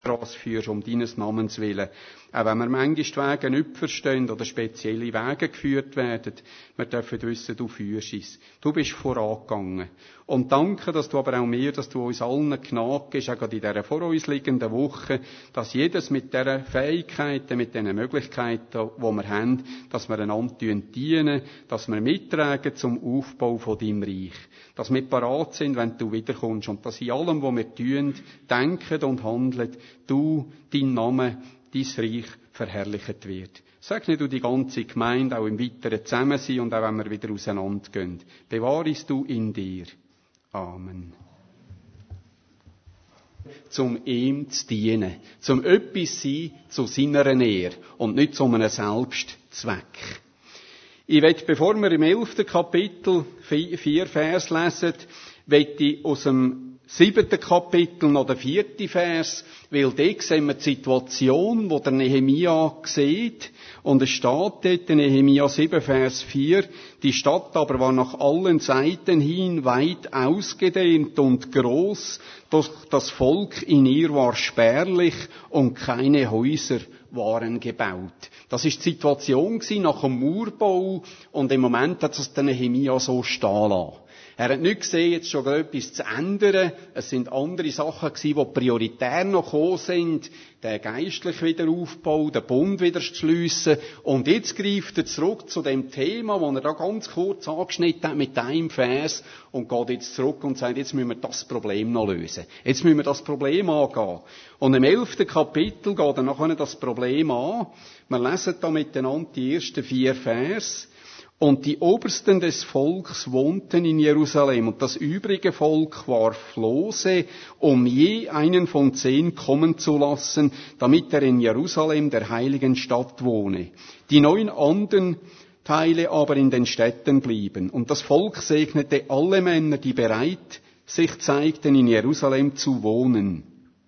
Strasse führst, um deines Namens willen. Auch wenn wir manchmal die Wege nicht verstehen oder spezielle Wege geführt werden, wir dürfen wissen, du führst uns. Du bist vorangegangen. Und danke, dass du aber auch mir, dass du uns allen Gnade gibst, auch gerade in dieser vor uns liegenden Woche, dass jedes mit dieser Fähigkeiten, mit diesen Möglichkeiten, die wir haben, dass wir einander dienen, dass wir mittragen zum Aufbau von deinem Reich. Dass wir parat sind, wenn du wiederkommst und dass in allem, was wir tun, denken und handeln, du, dein Name, dein Reich verherrlicht wird. Segne du die ganze Gemeinde auch im weiteren Zusammensein und auch wenn wir wieder auseinandergehen. Bewahrst du in dir. Amen. Zum ihm zu dienen. Zum etwas sein zu seiner Ehre und nicht zu einem Selbstzweck. Ich möchte, bevor wir im 11. Kapitel 4 Vers lesen, möchte ich aus dem 7. Kapitel noch den 4. Vers, weil dort sehen wir die Situation, die der Nehemia sieht. Und es steht dort in Nehemia 7, Vers 4, die Stadt aber war nach allen Seiten hin weit ausgedehnt und groß, doch das Volk in ihr war spärlich und keine Häuser waren gebaut. Das ist die Situation nach dem Mauerbau und im Moment hat es der Nehemia so stehen lassen. Er hat nicht gesehen, jetzt schon etwas zu ändern. Es sind andere Sachen gewesen, die prioritär noch gekommen sind. Der geistliche Wiederaufbau, den Bund wieder zu schliessen. Und jetzt greift er zurück zu dem Thema, das er da ganz kurz angeschnitten hat mit einem Vers und geht jetzt zurück und sagt, jetzt müssen wir das Problem noch lösen. Jetzt müssen wir das Problem angehen. Und im 11. Kapitel geht er nachher das Problem an. Wir lesen da miteinander die ersten 4 Vers. Und die Obersten des Volks wohnten in Jerusalem, und das übrige Volk warf Lose, um je einen von 10 kommen zu lassen, damit er in Jerusalem, der heiligen Stadt, wohne. Die 9 anderen Teile aber in den Städten blieben. Und das Volk segnete alle Männer, die bereit sich zeigten, in Jerusalem zu wohnen.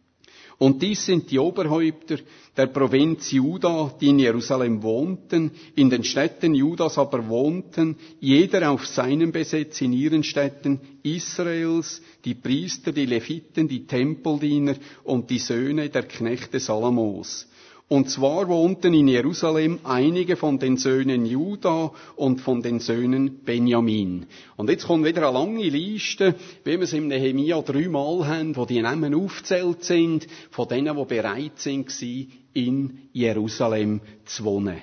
Und dies sind die Oberhäupter der Provinz Juda, die in Jerusalem wohnten, in den Städten Judas aber wohnten, jeder auf seinem Besitz in ihren Städten Israels, die Priester, die Leviten, die Tempeldiener und die Söhne der Knechte Salomos. Und zwar wohnten in Jerusalem einige von den Söhnen Juda und von den Söhnen Benjamin. Und jetzt kommt wieder eine lange Liste, wie wir es im Nehemia 3-mal haben, wo die Namen aufgezählt sind, von denen, die bereit sind, in Jerusalem zu wohnen.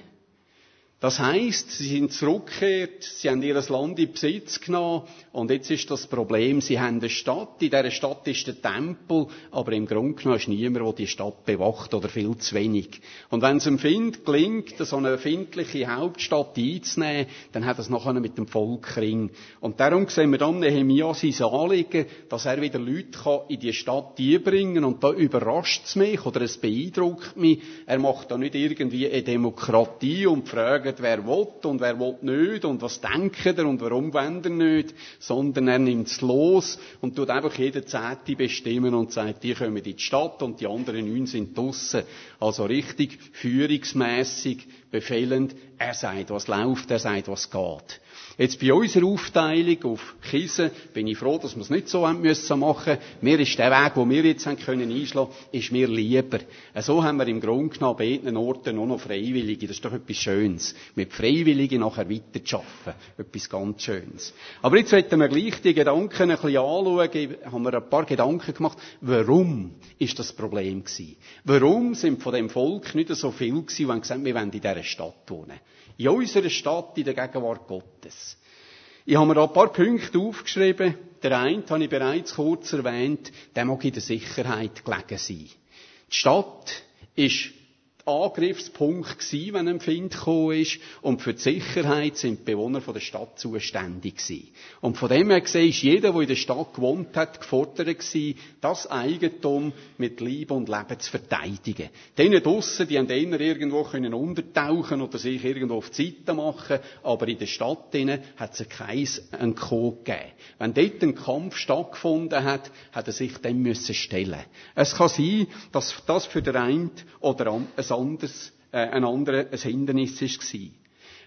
Das heisst, sie sind zurückgekehrt, sie haben ihr Land in Besitz genommen und jetzt ist das Problem, sie haben eine Stadt, in dieser Stadt ist der Tempel, aber im Grunde genommen ist niemand, der die Stadt bewacht oder viel zu wenig. Und wenn es einem Find gelingt, so eine findliche Hauptstadt einzunehmen, dann hat es nachher mit dem Volk Ring. Und darum sehen wir dann Nehemia sein Anliegen, dass er wieder Leute in die Stadt einbringen und da überrascht es mich oder es beeindruckt mich. Er macht da nicht irgendwie eine Demokratie und fragt, wer will und wer will nicht und was denkt er und warum wollen er nicht, sondern er nimmt es los und tut einfach jeden 10. bestimmen und sagt, die kommen in die Stadt und die anderen 9 sind draussen. Also richtig führungsmässig, befehlend. Er sagt, was läuft, er sagt, was geht. Jetzt bei unserer Aufteilung auf Kiesen bin ich froh, dass wir es nicht so machen müssen. Mir ist der Weg, den wir jetzt einschlagen können, ist mir lieber. So haben wir im Grunde genommen bei beiden Orten nur noch Freiwillige. Das ist doch etwas Schönes. Mit Freiwilligen nachher weiterzuarbeiten. Etwas ganz Schönes. Aber jetzt wollen wir gleich die Gedanken ein bisschen anschauen. Haben wir ein paar Gedanken gemacht. Warum ist das Problem gewesen? Warum sind von dem Volk nicht so viel gewesen, die haben gesagt, wir wollen in dieser Stadt wohnen? In unserer Stadt, in der Gegenwart Gottes. Ich habe mir da ein paar Punkte aufgeschrieben. Der eine habe ich bereits kurz erwähnt, der mag in der Sicherheit gelegen sein. Die Stadt ist Angriffspunkt gewesen, wenn ein Find gekommen ist. Und für die Sicherheit sind die Bewohner der Stadt zuständig gewesen. Und von dem her gesehen ist jeder, der in der Stadt gewohnt hat, gefordert gewesen, das Eigentum mit Leib und Leben zu verteidigen. Denen draussen, die haben eher irgendwo können untertauchen oder sich irgendwo auf die Seite machen, aber in der Stadt hat es kein Entkommen gegeben. Wenn dort ein Kampf stattgefunden hat, hat er sich dem müssen stellen. Es kann sein, dass das für den einen oder ein anderes ein Hindernis war.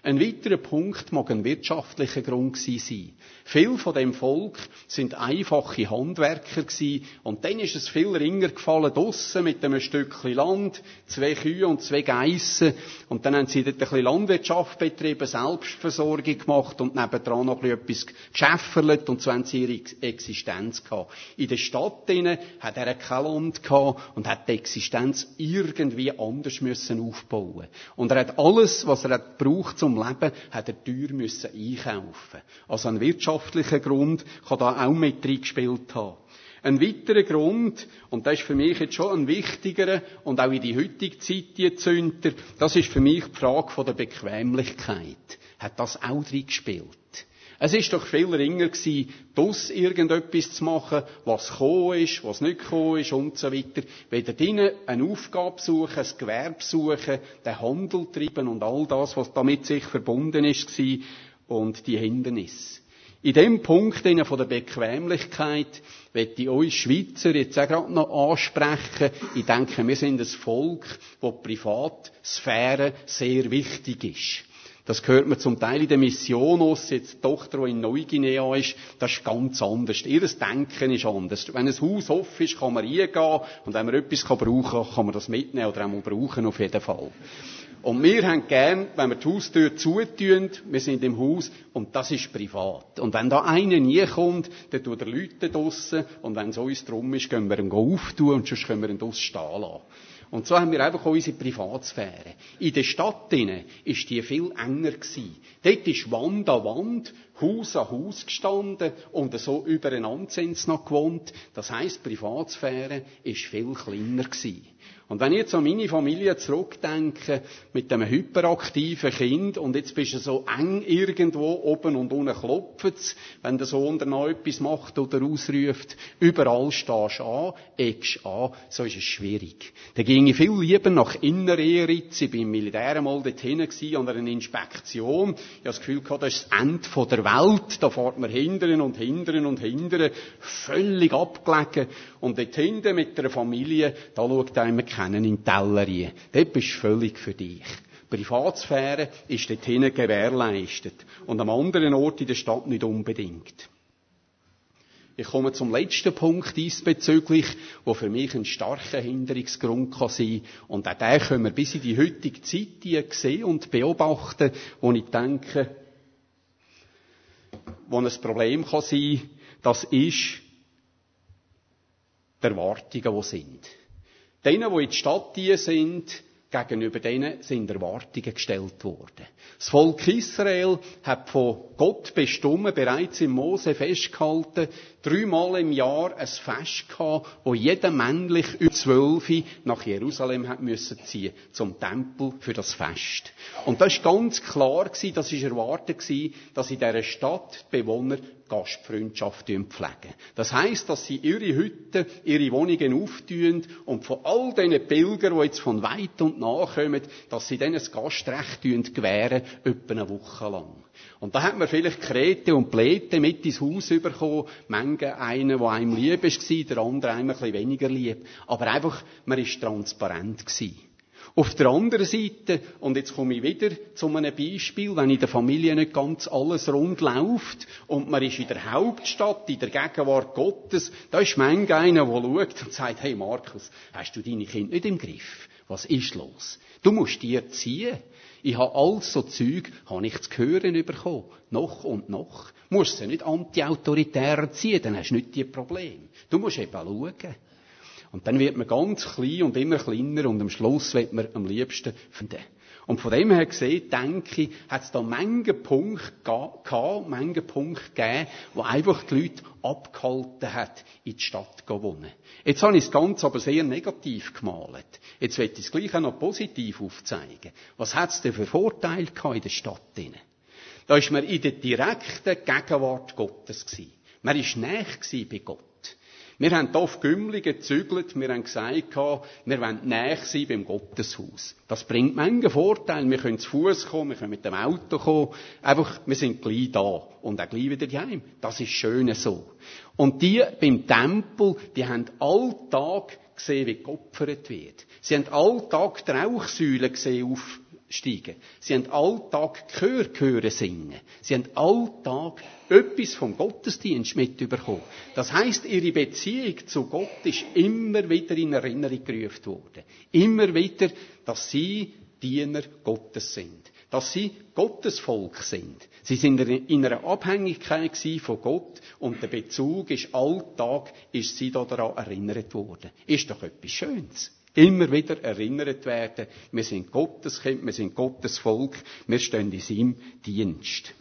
Ein weiterer Punkt mag ein wirtschaftlicher Grund gewesen sein. Viele von dem Volk sind einfache Handwerker gewesen, und dann ist es viel ringer gefallen, draussen mit einem Stückchen Land, 2 Kühe und 2 Geissen, und dann haben sie dort ein bisschen Landwirtschaft betrieben, Selbstversorgung gemacht und nebendran noch ein bisschen etwas geschäfferlet, und so haben sie ihre Existenz gehabt. In der Stadt drinnen hat er kein Land gehabt und hat die Existenz irgendwie anders müssen aufbauen. Und er hat alles, was er hat gebraucht zum Leben, hat er teuer müssen einkaufen. Also ein wirtschaftlicher Grund kann da auch mit reingespielt haben. Ein weiterer Grund, und das ist für mich jetzt schon ein wichtigerer und auch in die heutige Zeit die Zünder, das ist für mich die Frage von der Bequemlichkeit. Hat das auch reingespielt? Es ist doch viel ringer gewesen, draus irgendetwas zu machen, was gekommen ist, was nicht gekommen ist und so weiter. Weder drinnen eine Aufgabe suchen, ein Gewerbe suchen, den Handel treiben und all das, was damit sich verbunden ist, und die Hindernisse. In dem Punkt von der Bequemlichkeit möchte ich euch Schweizer jetzt auch gerade noch ansprechen. Ich denke, wir sind ein Volk, wo die Privatsphäre sehr wichtig ist. Das hört man zum Teil in der Mission aus, jetzt die Tochter, die in Neuguinea ist, das ist ganz anders. Ihr Denken ist anders. Wenn ein Haus offen ist, kann man reingehen, und wenn man etwas brauchen kann man das mitnehmen oder auch brauchen auf jeden Fall. Und wir haben gern, wenn wir die Haustür zutun, wir sind im Haus, und das ist privat. Und wenn da einer nie kommt, dann tut er Leute draussen, und wenn es uns drum ist, gehen wir ihn auftun, und sonst können wir ihn draussen stehen lassen. Und so haben wir einfach auch unsere Privatsphäre. In der Stadt drinnen ist die viel enger gewesen. Dort ist Wand an Wand, Haus an Haus gestanden, und so übereinander sind sie noch gewohnt. Das heisst, Privatsphäre ist viel kleiner gewesen. Und wenn ich jetzt an meine Familie zurückdenke, mit einem hyperaktiven Kind, und jetzt bist du so eng irgendwo, oben und unten klopft's, wenn der Sohn dann noch etwas macht oder ausruft, überall stehst du an, eckst an, so ist es schwierig. Da ging ich viel lieber nach Innereritz, ich bin im Militär einmal dorthin gewesen, an einer Inspektion, ich habe das Gefühl gehabt, das ist das Ende der Welt, da fährt man hindern und hindern und hindern, völlig abgelegen, und dort hinten mit der Familie, da schaut einem kennen in die Teller rein. Dort bist du völlig für dich. Privatsphäre ist dort hinten gewährleistet. Und am anderen Ort in der Stadt nicht unbedingt. Ich komme zum letzten Punkt diesbezüglich, wo für mich ein starker Hinderungsgrund kann sein. Und auch den können wir bis in die heutige Zeit sehen und beobachten, wo ich denke, wo ein Problem kann sein, das ist die Erwartungen, die sind. Denen, die in die Stadt sind, gegenüber denen sind Erwartungen gestellt worden. Das Volk Israel hat von Gott bestimmt, bereits im Mose festgehalten, 3-mal im Jahr ein Fest gehabt, wo jeder männlich über 12 nach Jerusalem hat müssen ziehen, zum Tempel für das Fest. Und das ist ganz klar gewesen, das ist erwartet gewesen, dass in dieser Stadt die Bewohner Gastfreundschaft pflegen. Das heisst, dass sie ihre Hütten, ihre Wohnungen auftun und von all diesen Pilgern, die jetzt von weit und nah kommen, dass sie denen das Gastrecht gewähren, etwa eine Woche lang. Und da hat man vielleicht Krete und Pläte mit ins Haus bekommen. Manche einen, der einem lieb war, der andere einem ein bisschen weniger lieb. Aber einfach, man war transparent gewesen. Auf der anderen Seite, und jetzt komme ich wieder zu einem Beispiel, wenn in der Familie nicht ganz alles rund läuft und man ist in der Hauptstadt, in der Gegenwart Gottes, da ist manchmal einer, der schaut und sagt, hey Markus, hast du deine Kinder nicht im Griff? Was ist los? Du musst die erziehen. Ich habe all so Zeug, habe ich zu hören bekommen. Noch und noch. Du musst sie nicht anti-autoritär erziehen, dann hast du nicht die Probleme. Du musst eben schauen. Und dann wird man ganz klein und immer kleiner und am Schluss wird man am liebsten finden. Und von dem her gesehen, denke ich, hat es da Menge Punkte gegeben, wo einfach die Leute abgehalten hat, in die Stadt zu wohnen. Jetzt habe ich das Ganze aber sehr negativ gemalt. Jetzt will ich es gleich auch noch positiv aufzeigen. Was hat es denn für Vorteile gehabt in der Stadt? Da ist man in der direkten Gegenwart Gottes gewesen. Man war näher bei Gott. Wir haben hier auf Gümli gezügelt, wir haben gesagt, wir wollen näher sein beim Gotteshaus. Das bringt manchen Vorteil. Wir können zu Fuß kommen, wir können mit dem Auto kommen. Einfach, wir sind gleich da. Und auch gleich wieder heim. Das ist schön so. Und die beim Tempel, die haben alltag gesehen, wie geopfert wird. Sie haben alltag die Rauchsäule gesehen aufsteigen. Sie haben alltag Chör hören singen. Sie haben alltag etwas vom Gottesdienst mitbekommen. Das heisst, ihre Beziehung zu Gott ist immer wieder in Erinnerung gerufen worden. Immer wieder, dass sie Diener Gottes sind. Dass sie Gottes Volk sind. Sie sind in einer Abhängigkeit von Gott und der Bezug ist Alltag, ist sie daran erinnert worden. Ist doch etwas Schönes. Immer wieder erinnert werden, wir sind Gottes Kind, wir sind Gottes Volk, wir stehen in seinem Dienst.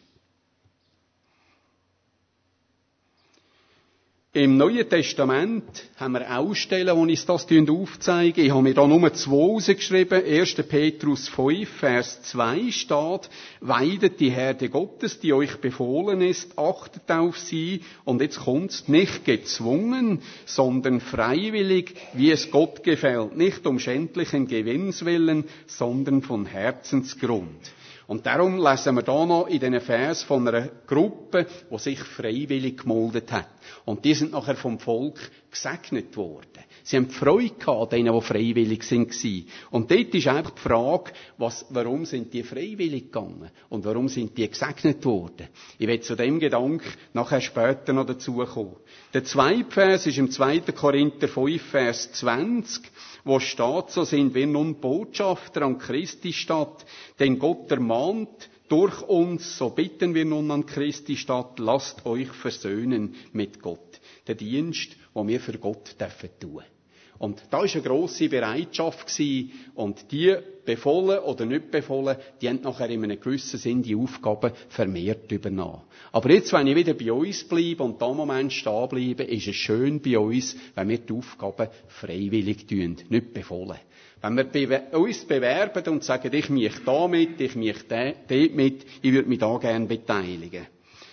Im Neuen Testament haben wir auch Stellen, wo uns das aufzeigen. Ich habe mir da nur 2 rausgeschrieben. 1. Petrus 5, Vers 2 steht, weidet die Herde Gottes, die euch befohlen ist, achtet auf sie. Und jetzt kommt's, nicht gezwungen, sondern freiwillig, wie es Gott gefällt. Nicht um schändlichen Gewinns willen, sondern von Herzensgrund. Und darum lesen wir da noch in diesen Vers von einer Gruppe, die sich freiwillig gemeldet hat. Und die sind nachher vom Volk gesegnet worden. Sie haben Freude gehabt, denen, die freiwillig waren. Und dort ist einfach die Frage, warum sind die freiwillig gegangen? Und warum sind die gesegnet worden? Ich werde zu dem Gedanken nachher später noch dazukommen. Der zweite Vers ist im 2. Korinther 5, Vers 20, wo steht, so sind wir nun Botschafter an Christi statt, denn Gott ermahnt durch uns, so bitten wir nun an Christi statt, lasst euch versöhnen mit Gott. Der Dienst, den wir für Gott tun dürfen. Und da war eine grosse Bereitschaft gewesen, und die, befohlen oder nicht befohlen, die haben nachher in einem gewissen Sinn die Aufgaben vermehrt übernommen. Aber jetzt, wenn ich wieder bei uns bleibe und da im Moment stehen bleibe, ist es schön bei uns, wenn wir die Aufgaben freiwillig tun, nicht befohlen. Wenn wir uns bewerben und sagen, ich mich da mit, ich mich dort mit, ich würde mich da gerne beteiligen.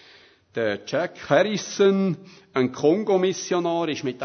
Der Jack Harrison, ein Kongo-Missionar, ist mit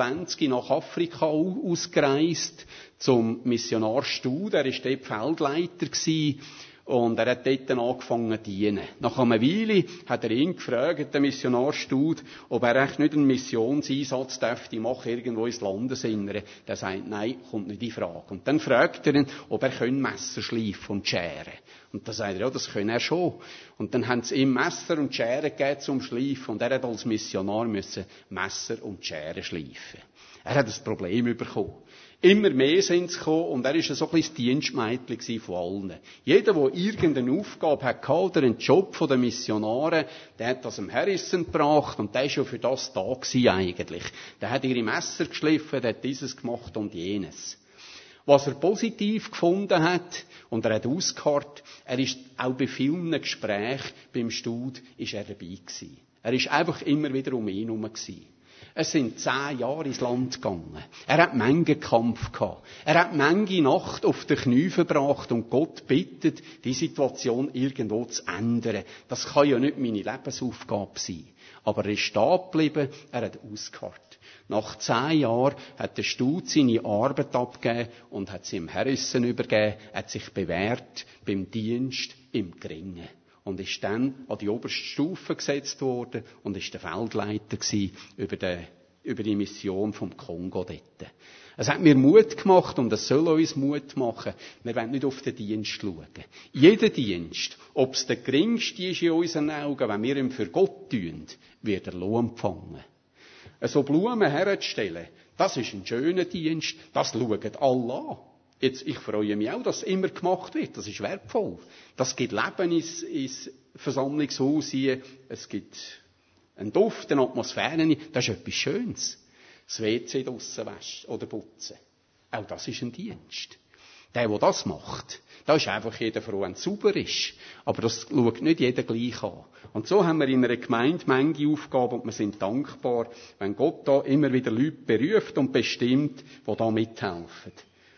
21 nach Afrika ausgereist zum Missionarstuhl. Er war dort Feldleiter gewesen. Und er hat dort angefangen zu dienen. Nach einer Weile hat er ihn gefragt, der Missionarstud, ob er echt nicht einen Missionseinsatz dürfte machen, irgendwo ins Landesinnere. Der sagt, nein, kommt nicht in Frage. Und dann fragt er ihn, ob er Messer schleifen und scheren. Und dann sagt er, ja, das kann er schon. Und dann haben sie ihm Messer und Schere gegeben zum Schleifen. Und er hat als Missionar müssen Messer und Schere schleifen. Er hat das Problem bekommen. Immer mehr sind sie gekommen, und er war so ein bisschen das Dienstmädchen von allen. Jeder, der irgendeine Aufgabe hatte oder einen Job von den Missionaren, der hat das dem Harrison gebracht, und der war ja für das da gewesen eigentlich. Der hat ihre Messer geschliffen, der hat dieses gemacht und jenes. Was er positiv gefunden hat, und er hat ausgeharrt, er ist auch bei vielen Gesprächen beim Stud ist er dabei gewesen. Er ist einfach immer wieder um ihn herum gewesen. Es sind 10 Jahre ins Land gegangen. Er hat Menge Kampf gehabt. Er hat Menge Nacht auf den Knie verbracht und Gott bittet, die Situation irgendwo zu ändern. Das kann ja nicht meine Lebensaufgabe sein. Aber er ist stehen geblieben, er hat ausgeharrt. Nach 10 Jahren hat der Stud seine Arbeit abgegeben und hat sie dem Harrison übergeben, hat sich bewährt beim Dienst im Geringen. Und ist dann an die oberste Stufe gesetzt worden und ist der Feldleiter gewesen über die Mission vom Kongo dort. Es hat mir Mut gemacht und es soll uns Mut machen. Wir wollen nicht auf den Dienst schauen. Jeder Dienst, ob es der geringste ist in unseren Augen, wenn wir ihn für Gott tun, wird er Lohn empfangen. So Blumen herzustellen, das ist ein schöner Dienst, das schauen alle an. Jetzt, ich freue mich auch, dass es immer gemacht wird. Das ist wertvoll. Das gibt Leben ins Versammlungshaus hier. Es gibt einen Duft, eine Atmosphäre. Das ist etwas Schönes. Das WC draussen waschen oder putzen. Auch das ist ein Dienst. Der das macht, da ist einfach jeder froh, wenn es sauber ist. Aber das schaut nicht jeder gleich an. Und so haben wir in einer Gemeinde Menge Aufgaben und wir sind dankbar, wenn Gott da immer wieder Leute beruft und bestimmt, die da mithelfen.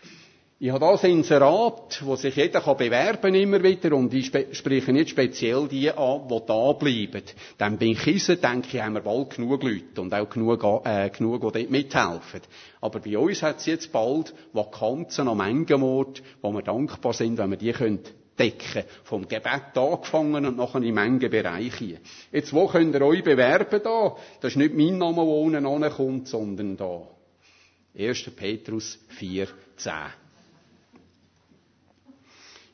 Ich habe das Inserat, wo sich jeder bewerben immer wieder, und ich spreche nicht speziell die an, die da bleiben. Dann bin ich denke ich, haben wir bald genug Leute und auch genug, die dort mithelfen. Aber bei uns hat es jetzt bald Vakanzen am Mengenort, wo wir dankbar sind, wenn wir die decken können. Vom Gebet angefangen und nachher in Mengenbereiche. Jetzt, wo könnt ihr euch bewerben da? Das ist nicht mein Name, der unten ankommt, sondern da. 1. Petrus 4,10.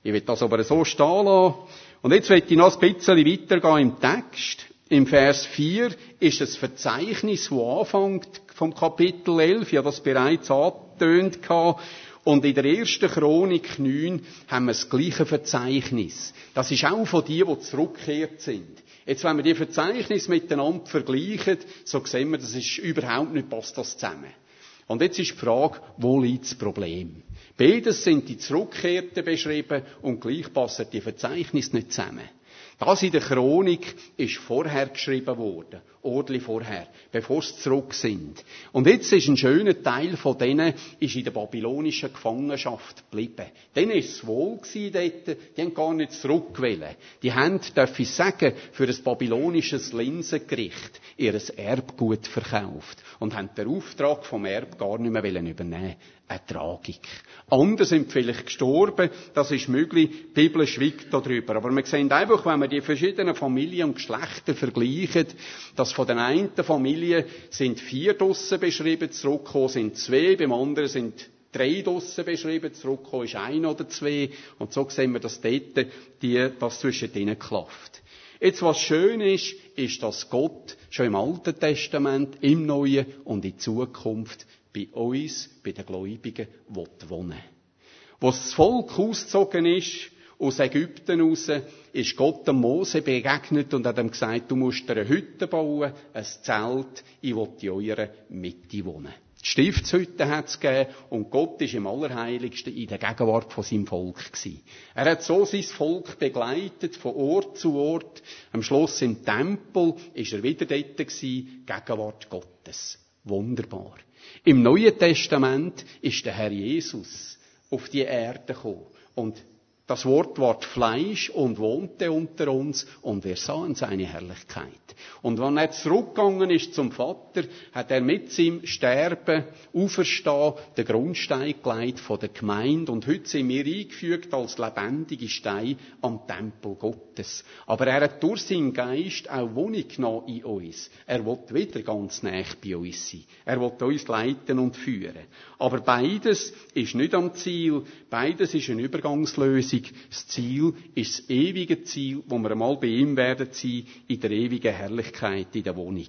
Ich will das aber so stehen lassen. Und jetzt will ich noch ein bisschen weitergehen im Text. Im Vers 4 ist ein Verzeichnis, das anfängt vom Kapitel 11. Ich habe das bereits angetönt. Und in der 1. Chronik 9 haben wir das gleiche Verzeichnis. Das ist auch von denen, die zurückgekehrt sind. Jetzt, wenn wir die Verzeichnisse miteinander vergleichen, so sehen wir, das ist überhaupt nicht, passt das zusammen. Und jetzt ist die Frage, wo liegt das Problem? Beides sind die Zurückkehrten beschrieben und gleich passen die Verzeichnisse nicht zusammen. Das in der Chronik ist vorher geschrieben worden. Ordentlich vorher. Bevor sie zurück sind. Und jetzt ist ein schöner Teil von denen ist in der babylonischen Gefangenschaft geblieben. Denen ist es wohl gewesen dort. Die haben gar nicht zurückgewollt. Die haben, darf ich sagen, für ein babylonisches Linsengericht ihr Erbgut verkauft. Und haben den Auftrag vom Erb gar nicht mehr übernehmen. Eine Tragik. Andere sind vielleicht gestorben, das ist möglich, die Bibel schweigt darüber. Aber wir sehen einfach, wenn wir die verschiedenen Familien und Geschlechter vergleichen, dass von den einen Familie sind 4 draussen beschrieben, zurückgekommen sind 2, beim anderen sind 3 draussen beschrieben, zurückgekommen ist 1 oder 2. Und so sehen wir, dass dort das zwischen denen klafft. Jetzt, was schön ist, ist, dass Gott schon im Alten Testament, im Neuen und in Zukunft bei uns, bei den Gläubigen, wohnen. Als das Volk ausgezogen ist, aus Ägypten raus, ist Gott dem Mose begegnet und hat ihm gesagt, du musst dir eine Hütte bauen, ein Zelt, ich will in eurer Mitte wohnen. Die Stiftshütte hat es gegeben und Gott ist im Allerheiligsten in der Gegenwart von seinem Volk gewesen. Er hat so sein Volk begleitet, von Ort zu Ort. Am Schluss im Tempel ist er wieder dort gewesen, Gegenwart Gottes. Wunderbar. Im Neuen Testament ist der Herr Jesus auf die Erde gekommen. Und das Wort ward Fleisch und wohnte unter uns und wir sahen seine Herrlichkeit. Und wenn er zurückgegangen ist zum Vater, hat er mit seinem Sterben, Auferstehen, den Grundstein gelegt von der Gemeinde. Und heute sind wir eingefügt als lebendige Steine am Tempel Gottes. Aber er hat durch seinen Geist auch Wohnung genommen in uns. Er will wieder ganz nah bei uns sein. Er will uns leiten und führen. Aber beides ist nicht am Ziel. Beides ist eine Übergangslösung. Das Ziel ist das ewige Ziel, wo wir einmal bei ihm werden sein, in der ewigen Herrlichkeit, in der Wohnung.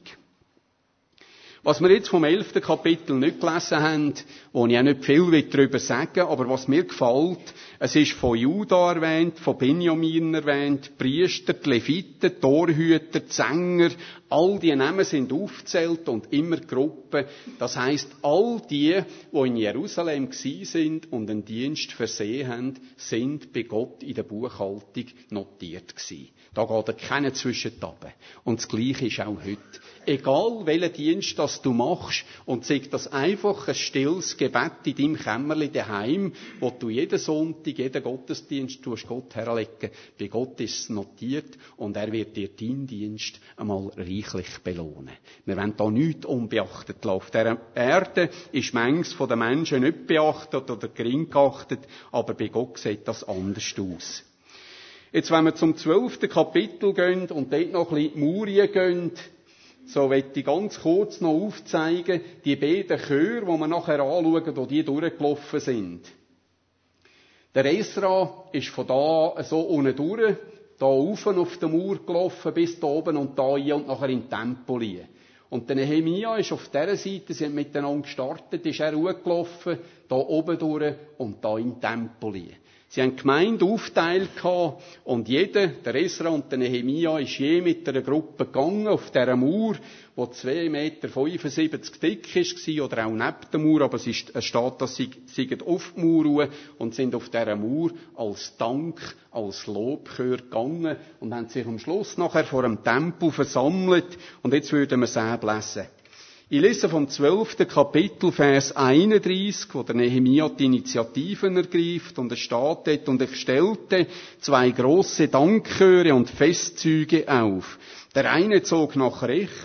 Was wir jetzt vom 11. Kapitel nicht gelesen haben, wo ich auch nicht viel darüber sagen will, aber was mir gefällt, es ist von Juda erwähnt, von Benjamin erwähnt, Priester, die Leviten, Torhüter, die Sänger, all die Namen sind aufgezählt und immer Gruppen. Das heisst, all die in Jerusalem gsi sind und einen Dienst versehen haben, sind bei Gott in der Buchhaltung notiert gsi. Da geht keiner zwischentappen. Und das Gleiche ist auch heute. Egal welchen Dienst das du machst, und sei das einfach ein stilles Gebet in deinem Kämmerli daheim, wo du jeden Sonntag, jeden Gottesdienst Gott herlegen. Bei Gott ist es notiert und er wird dir deinen Dienst einmal reichlich belohnen. Wir wollen da nichts unbeachtet lassen. Auf dieser Erde ist manches von den Menschen nicht beachtet oder gering geachtet, aber bei Gott sieht das anders aus. Jetzt, wenn wir zum 12. Kapitel gehen und dort noch ein bisschen in die Murien gehen, so möchte ich ganz kurz noch aufzeigen, die beiden Chöre, die wir nachher anschauen, wo die durchgelaufen sind. Der Esra ist von da so unten durch, da rauf auf der Mauer gelaufen, bis da oben und da rein und nachher in den Tempel rein. Und der Nehemia ist auf dieser Seite, sie haben miteinander gestartet, ist er hochgelaufen, da oben durch und da in den Tempel rein. Sie haben die Gemeinde aufteilt und jeder, der Esra und der Nehemia, ist je mit einer Gruppe gegangen auf dieser Mauer, die 2,75 Meter dick war, oder auch neben der Mauer, aber es steht, dass sie auf die Mauer und sind auf dieser Mauer als Dank, als Lobchör gegangen und haben sich am Schluss nachher vor dem Tempel versammelt und jetzt würden wir es lesen. Ich lese vom 12. Kapitel, Vers 31, wo der Nehemia die Initiativen ergreift und es steht dort, und ich stellte 2 große Dankchöre und Festzüge auf. Der eine zog nach rechts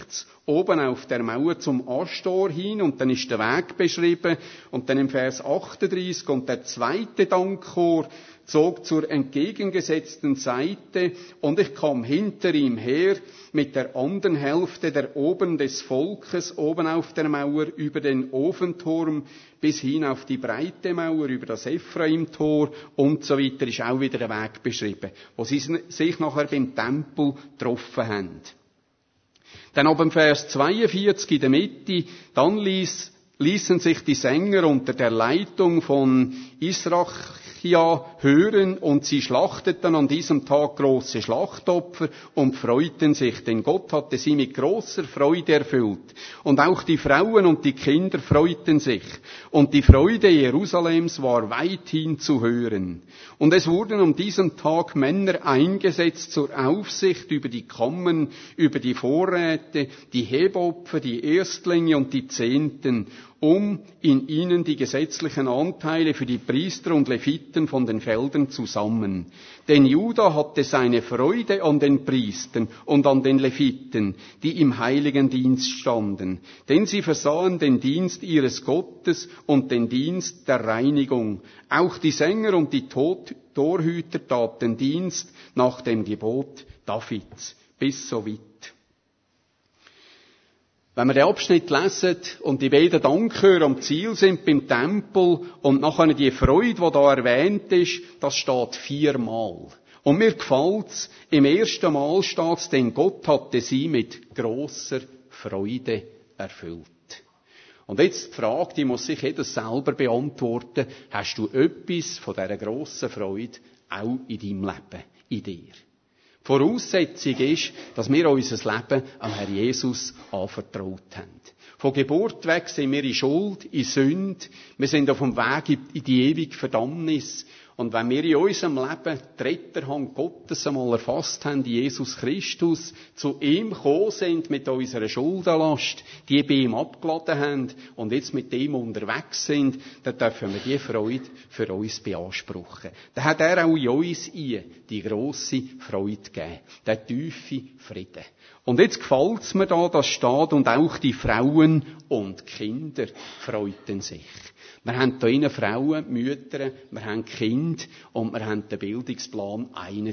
oben auf der Mauer zum Astor hin, und dann ist der Weg beschrieben, und dann im Vers 38, und der zweite Dankchor zog zur entgegengesetzten Seite, und ich kam hinter ihm her mit der anderen Hälfte der Oben des Volkes, oben auf der Mauer, über den Ofenturm, bis hin auf die breite Mauer, über das Ephraimtor und so weiter, ist auch wieder ein Weg beschrieben, wo sie sich nachher beim Tempel getroffen haben. Dann ab dem Vers 42 in der Mitte, dann ließen sich die Sänger unter der Leitung von Israchia hören, und sie schlachteten an diesem Tag große Schlachtopfer und freuten sich, denn Gott hatte sie mit großer Freude erfüllt. Und auch die Frauen und die Kinder freuten sich. Und die Freude Jerusalems war weithin zu hören. Und es wurden an diesem Tag Männer eingesetzt zur Aufsicht über die Kammern, über die Vorräte, die Hebopfer, die Erstlinge und die Zehnten, um in ihnen die gesetzlichen Anteile für die Priester und Leviten von den Feldern zu sammeln. Denn Juda hatte seine Freude an den Priestern und an den Leviten, die im heiligen Dienst standen. Denn sie versahen den Dienst ihres Gottes und den Dienst der Reinigung. Auch die Sänger und die Torhüter taten Dienst nach dem Gebot Davids. Bis so weit. Wenn wir den Abschnitt lesen und die beiden Dankchöre am Ziel sind beim Tempel und nachher die Freude, die da erwähnt ist, das steht 4-mal. Und mir gefällt's, im ersten Mal steht's, denn Gott hatte sie mit grosser Freude erfüllt. Und jetzt die Frage, die muss sich jeder selber beantworten: Hast du etwas von dieser grossen Freude auch in deinem Leben, in dir? Voraussetzung ist, dass wir unser Leben am Herrn Jesus anvertraut haben. Von Geburt weg sind wir in Schuld, in Sünde. Wir sind auf dem Weg in die ewige Verdammnis. Und wenn wir in unserem Leben die Retterhand Gottes einmal erfasst haben, Jesus Christus, zu ihm gekommen sind mit unserer Schuldenlast, die bei ihm abgeladen haben und jetzt mit ihm unterwegs sind, dann dürfen wir die Freude für uns beanspruchen. Dann hat er auch in uns die grosse Freude gegeben, den tiefen Frieden. Und jetzt gefällt's mir da, das steht, und auch die Frauen und Kinder freuten sich. Wir haben hier Frauen, Mütter, wir haben Kinder und wir haben den Bildungsplan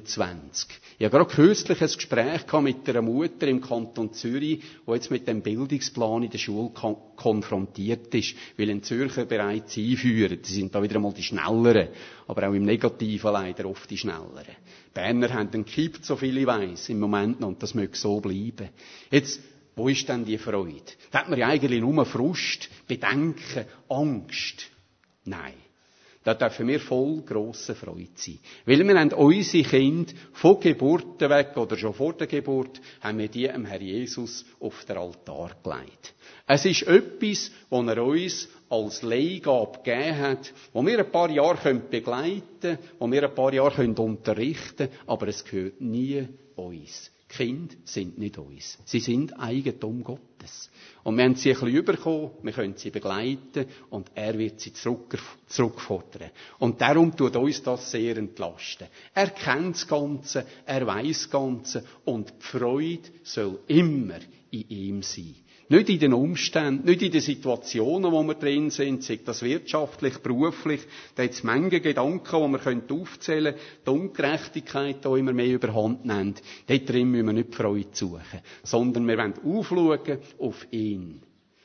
21. Ich habe gerade kürzlich ein Gespräch mit einer Mutter im Kanton Zürich, die jetzt mit dem Bildungsplan in der Schule konfrontiert ist, weil in Zürcher bereits einführen. Die sind da wieder einmal die Schnelleren, aber auch im Negativen leider oft die Schnelleren. Berner haben den gekippt, so viel ich weiss, im Moment noch, und das möge so bleiben. Jetzt, wo ist denn die Freude? Da hat man ja eigentlich nur Frust, Bedenken, Angst. Nein. Da dürfen wir voll grosser Freude sein. Weil wir haben unsere Kinder von Geburt weg oder schon vor der Geburt, haben wir die dem Herr Jesus auf den Altar gelegt. Es ist etwas, was er uns als Leihgabe gegeben hat, wo wir ein paar Jahre begleiten können, wo wir ein paar Jahre unterrichten können, aber es gehört nie uns. Die Kinder sind nicht uns. Sie sind Eigentum Gottes. Und wir haben sie ein bisschen bekommen, wir können sie begleiten und er wird sie zurückfordern. Und darum tut uns das sehr entlasten. Er kennt das Ganze, er weiss das Ganze und die Freude soll immer in ihm sein. Nicht in den Umständen, nicht in den Situationen, wo wir drin sind, sei das wirtschaftlich, beruflich. Da hat es Menge Gedanken, die wir aufzählen können. Die Ungerechtigkeit, die immer mehr überhand nimmt. Dort drin müssen wir nicht die Freude suchen, sondern wir wollen aufschauen auf ihn.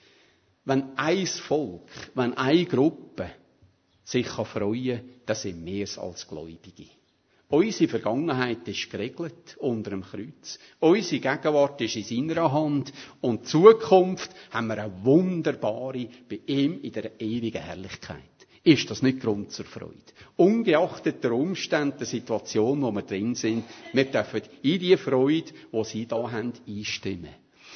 Wenn ein Volk, wenn eine Gruppe sich freuen kann, dann sind wir es als Gläubige. Unsere Vergangenheit ist geregelt unter dem Kreuz. Unsere Gegenwart ist in seiner Hand. Und die Zukunft haben wir eine wunderbare bei ihm in der ewigen Herrlichkeit. Ist das nicht Grund zur Freude? Ungeachtet der Umstände, der Situation, wo wir drin sind, wir dürfen in die Freude, die sie da haben, einstimmen.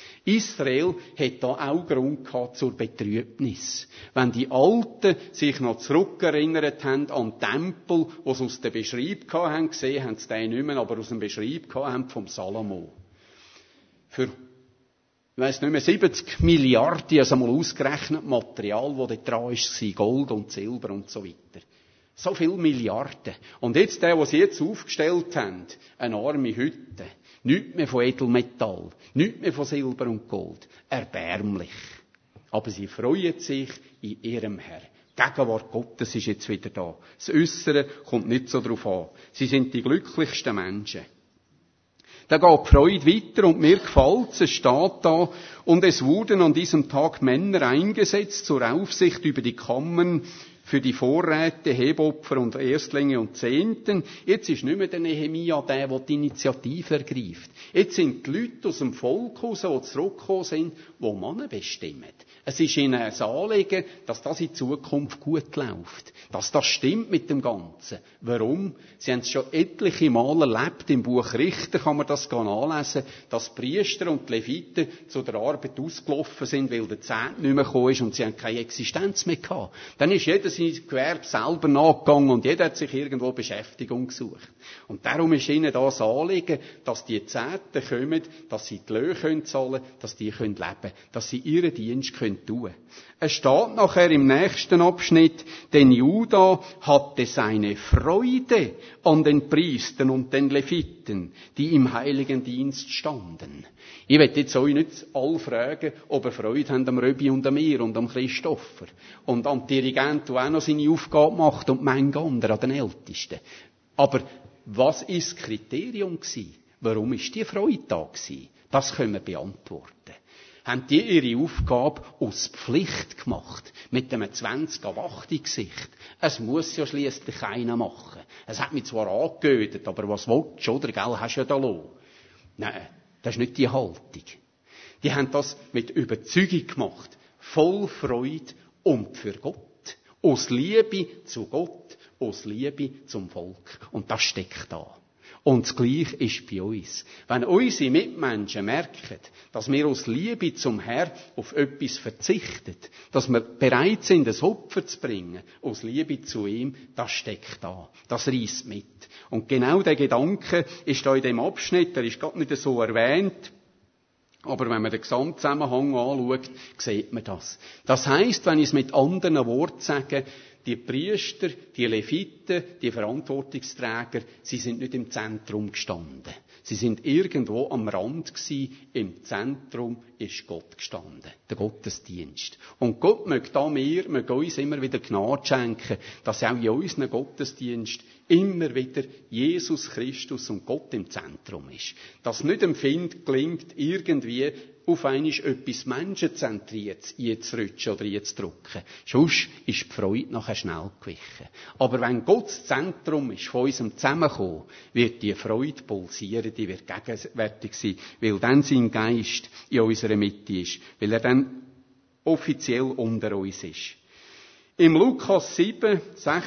Israel hat da auch Grund gehabt zur Betrübnis. Wenn die Alten sich noch zurückerinnert haben an den Tempel, wo sie aus dem Beschrieb haben, gesehen haben sie den nicht mehr, aber aus dem Beschrieb haben vom Salomo. Für, ich weiss nicht mehr, 70 Milliarden, also mal ausgerechnet Material, das da dran war, Gold und Silber und so weiter. So viele Milliarden. Und jetzt der, was sie jetzt aufgestellt haben, eine arme Hütte. Nichts mehr von Edelmetall. Nichts mehr von Silber und Gold. Erbärmlich. Aber sie freuen sich in ihrem Herr. Die Gegenwart Gottes ist jetzt wieder da. Das Äußere kommt nicht so drauf an. Sie sind die glücklichsten Menschen. Da geht die Freude weiter und mir gefällt es steht da, und es wurden an diesem Tag Männer eingesetzt zur Aufsicht über die Kammern für die Vorräte, Hebopfer und Erstlinge und Zehnten. Jetzt ist nicht mehr der Nehemia der die Initiative ergreift. Jetzt sind die Leute aus dem Volk raus, die zurückgekommen sind, die Männer bestimmen. Es ist ihnen ein Anliegen, dass das in Zukunft gut läuft. Dass das stimmt mit dem Ganzen. Warum? Sie haben es schon etliche Mal erlebt. Im Buch Richter kann man das nachlesen, dass die Priester und die Leviten zu der Arbeit ausgelaufen sind, weil der Zehnt nicht mehr gekommen ist und sie haben keine Existenz mehr gehabt. Dann ist jeder sein Gewerbe selber nachgegangen und jeder hat sich irgendwo Beschäftigung gesucht. Und darum ist ihnen das Anliegen, dass die Zehnten kommen, dass sie die Löhne zahlen können, dass die leben können, dass sie ihren Dienst tun können. Es steht nachher im nächsten Abschnitt, denn Juda hatte seine Freude an den Priestern und den Leviten, die im heiligen Dienst standen. Ich will jetzt euch nicht alle fragen, ob ihr Freude habt am Röbi und an mir und am Christopher. Und am Dirigent, der auch noch seine Aufgabe macht und manche andere, an den Ältesten. Aber was war das Kriterium gewesen? Warum war die Freude da gewesen? Das können wir beantworten. Haben die ihre Aufgabe aus Pflicht gemacht, mit einem 20-8-Gesicht. Es muss ja schliesslich keiner machen. Es hat mich zwar angegödet, aber was willst du, oder? Gell, hast du ja da los. Nein, das ist nicht die Haltung. Die haben das mit Überzeugung gemacht. Voll Freude und für Gott. Aus Liebe zu Gott, aus Liebe zum Volk. Und das steckt da. Und das Gleiche ist bei uns. Wenn unsere Mitmenschen merken, dass wir aus Liebe zum Herrn auf etwas verzichten, dass wir bereit sind, ein Opfer zu bringen, aus Liebe zu ihm, das steckt da. Das reisst mit. Und genau der Gedanke ist da in dem Abschnitt, der ist gerade nicht so erwähnt, aber wenn man den Gesamtzusammenhang anschaut, sieht man das. Das heisst, wenn ich es mit anderen Worten sage, die Priester, die Leviten, die Verantwortungsträger, sie sind nicht im Zentrum gestanden. Sie sind irgendwo am Rand gewesen. Im Zentrum ist Gott gestanden. Der Gottesdienst. Und Gott möchte uns immer wieder Gnade schenken, dass auch in unseren Gottesdienst immer wieder Jesus Christus und Gott im Zentrum ist. Dass nicht dem Find gelingt, irgendwie auf einmal etwas Menschenzentriertes einzurutschen oder einzudrücken. Sonst ist die Freude nachher schnell gewichen. Aber wenn Gott das Zentrum ist von unserem Zusammenkommen, wird die Freude pulsieren, die wird gegenwärtig sein, weil dann sein Geist in unserer Mitte ist, weil er dann offiziell unter uns ist. Im Lukas 7,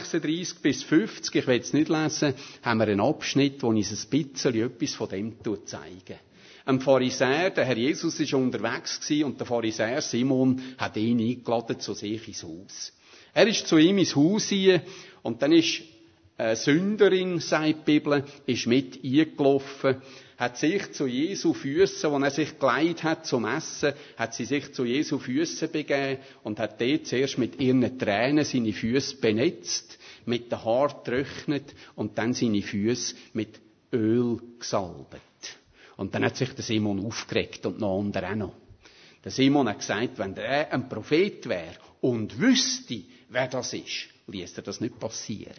36 bis 50, ich will es nicht lesen, haben wir einen Abschnitt, wo uns ein bisschen etwas von dem zeigen. Ein Pharisäer, der Herr Jesus ist unterwegs gewesen, und der Pharisäer Simon hat ihn eingeladen zu sich ins Haus. Er ist zu ihm ins Haus hinein, und dann ist eine Sünderin, sagt die Bibel, ist mit eingelaufen, hat sich zu Jesu Füssen, wo er sich geleitet hat zum Essen, hat sie sich zu Jesu Füssen begeben und hat dort zuerst mit ihren Tränen seine Füsse benetzt, mit den Haaren getrocknet und dann seine Füsse mit Öl gesalbt. Und dann hat sich der Simon aufgeregt und noch andere auch noch. Der Simon hat gesagt, wenn er ein Prophet wäre und wüsste, wer das ist, ließ er das nicht passieren.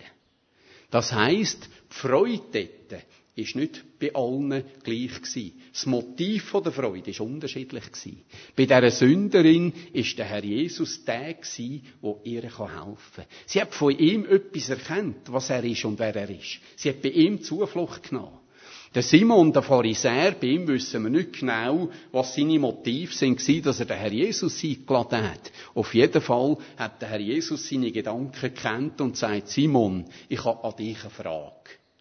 Das heisst, die Freude dort ist nicht bei allen gleich gewesen. Das Motiv der Freude war unterschiedlich gewesen. Bei dieser Sünderin ist der Herr Jesus der gewesen, der ihr helfen kann. Sie hat von ihm etwas erkannt, was er ist und wer er ist. Sie hat bei ihm Zuflucht genommen. Der Simon, der Pharisäer, bei ihm wissen wir nicht genau, was seine Motive sind, dass er den Herr Jesus eingeladen hat. Auf jeden Fall hat der Herr Jesus seine Gedanken gekannt und sagt, Simon, ich habe an dich eine Frage.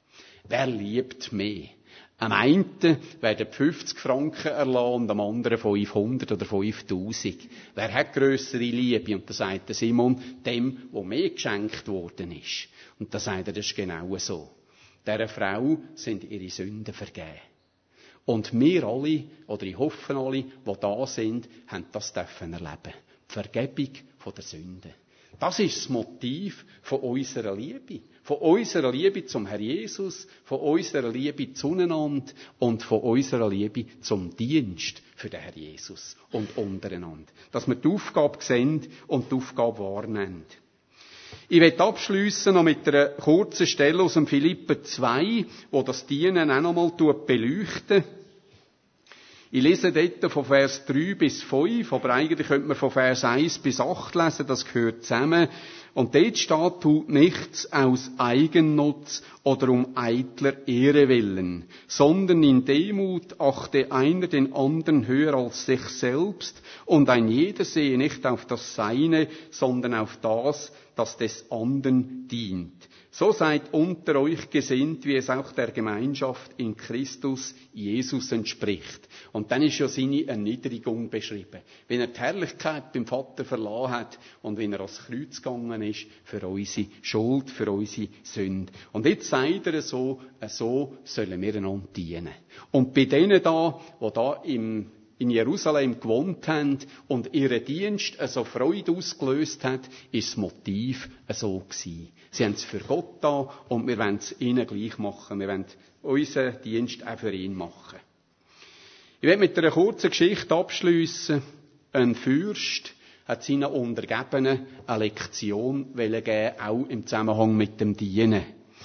Wer liebt mehr? Am einen werden 50 Franken erlassen und am anderen 500 oder 5000. Wer hat grössere Liebe? Und da sagt der Simon, dem, wo mehr geschenkt worden ist. Und da sagt er, das ist genau so. Dieser Frau sind ihre Sünden vergeben. Und wir alle, oder ich hoffe alle, die da sind, haben das erleben. Die Vergebung der Sünden. das ist das Motiv von unserer Liebe. Von unserer Liebe zum Herr Jesus, von unserer Liebe zueinander und von unserer Liebe zum Dienst für den Herr Jesus und untereinander. Dass wir die Aufgabe sehen und die Aufgabe wahrnehmen. Ich werde abschliessen noch mit einer kurzen Stelle aus dem Philipper 2, wo das Dienen auch noch mal beleuchtet. Ich lese dort von Vers 3 bis 5, aber eigentlich könnte man von Vers 1 bis 8 lesen, das gehört zusammen. Und dort steht, tut nichts aus Eigennutz oder um eitler Ehre willen, sondern in Demut achte einer den anderen höher als sich selbst und ein jeder sehe nicht auf das Seine, sondern auf das, das des anderen dient. So seid unter euch gesinnt, wie es auch der Gemeinschaft in Christus Jesus entspricht. Und dann ist ja seine Erniedrigung beschrieben. Wenn er die Herrlichkeit beim Vater verlassen hat und wenn er ans Kreuz gegangen ist für unsere Schuld, für unsere Sünde. Und jetzt sagt er so sollen wir einander dienen. Und bei denen da, die da in Jerusalem gewohnt haben und ihren Dienst so Freude ausgelöst hat, ist das Motiv so gewesen. Sie haben es für Gott da und wir wollen es ihnen gleich machen. Wir wollen unseren Dienst auch für ihn machen. Ich werde mit einer kurzen Geschichte abschliessen. Ein Fürst hat seinen Untergebenen eine Lektion geben, auch im Zusammenhang mit dem Dienen.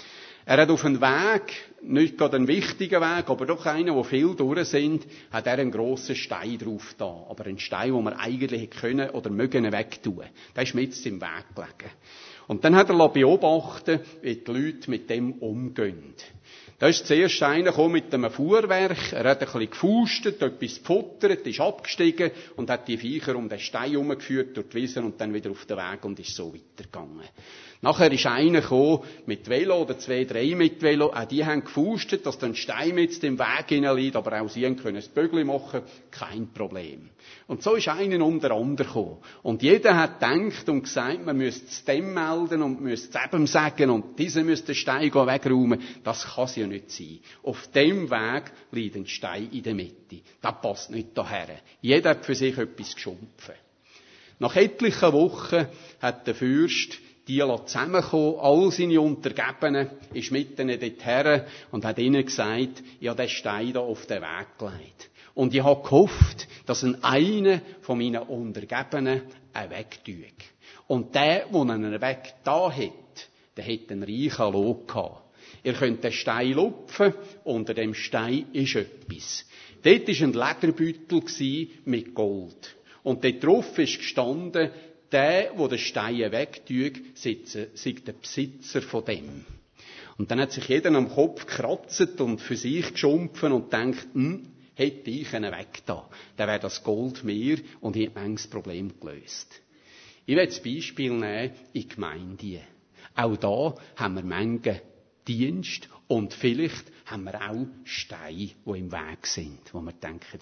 Er hat auf einen Weg, nicht gerade einen wichtigen Weg, aber doch einen, wo viel durch sind, hat er einen grossen Stein drauf da. Aber einen Stein, den man eigentlich können oder mögen wegtun. Der ist mir jetzt im Weg gelegen. Und dann hat er beobachten, wie die Leute mit dem umgehen. Da ist zuerst einer gekommen mit einem Fuhrwerk, er hat ein bisschen gefustet, etwas gefuttert, ist abgestiegen und hat die Viecher um den Stein herumgeführt durch die Wiese und dann wieder auf den Weg und ist so weitergegangen. Nachher ist einer gekommen mit Velo oder 2, 3 mit Velo, auch die haben gefustet, dass der Stein mit dem Weg hineinliegt, aber auch sie können das Bögli machen, kein Problem. Und so ist einer um den anderen gekommen. Und jeder hat gedacht und gesagt, man müsste es dem melden und man müsste es eben sagen und dieser müsste den Stein wegräumen. Das kann es ja nicht sein. Auf dem Weg liegt ein Stein in der Mitte. Das passt nicht daher. Jeder hat für sich etwas geschumpfen. Nach etlichen Wochen hat der Fürst die zusammengekommen, all seine Untergebenen, ist mit ihnen dorthin und hat ihnen gesagt, ich habe den Stein da auf den Weg gelegt. Und ich habe gehofft, dass einer von meinen Untergebenen einen Weg tut. Und der einen Weg da hat, der hat einen reichen Lohn gehabt. Ihr könnt den Stein lupfen, unter dem Stein ist etwas. Dort war ein Lederbeutel mit Gold. Und dort drauf ist gestanden, der den Stein wegtut, sei der Besitzer von dem. Und dann hat sich jeder am Kopf gekratzt und für sich geschumpfen und denkt, hätte ich einen Weg da, dann wäre das Gold mehr und ich hätte manches Problem gelöst. Ich will das Beispiel nehmen in Gemeinde. Auch da haben wir Menge Dienst und vielleicht haben wir auch Steine, die im Weg sind, wo wir denken,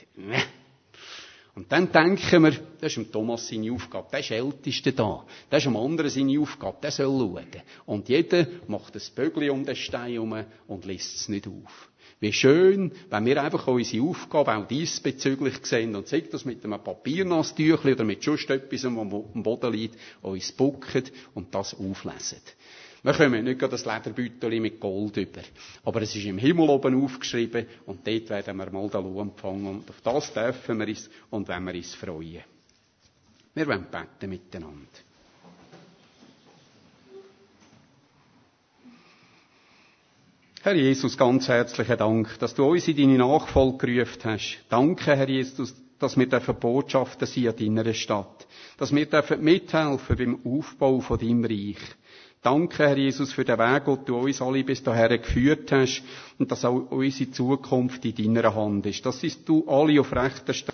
Und dann denken wir, das ist dem Thomas seine Aufgabe, der ist der Älteste da. Das ist dem anderen seine Aufgabe, der soll schauen. Und jeder macht ein Bögli um den Stein herum und lässt es nicht auf. Wie schön, wenn wir einfach unsere Aufgabe auch diesbezüglich sehen und sagt das mit einem Papiernasstüchli oder mit sonst etwas, das am Boden liegt, uns bucken und das auflesen. Wir kommen nicht gerade das Lederbeutel mit Gold über. Aber es ist im Himmel oben aufgeschrieben und dort werden wir mal den Lohn empfangen. Und auf das dürfen wir uns und wollen wir uns freuen. Wir wollen beten miteinander. Herr Jesus, ganz herzlichen Dank, dass du uns in deine Nachfolge gerufen hast. Danke, Herr Jesus, dass wir Botschafter sein an deiner Stadt. Dass wir mithelfen beim Aufbau von deinem Reich. Danke, Herr Jesus, für den Weg, den du uns alle bis dahin geführt hast und dass auch unsere Zukunft in deiner Hand ist. Dass du alle auf rechter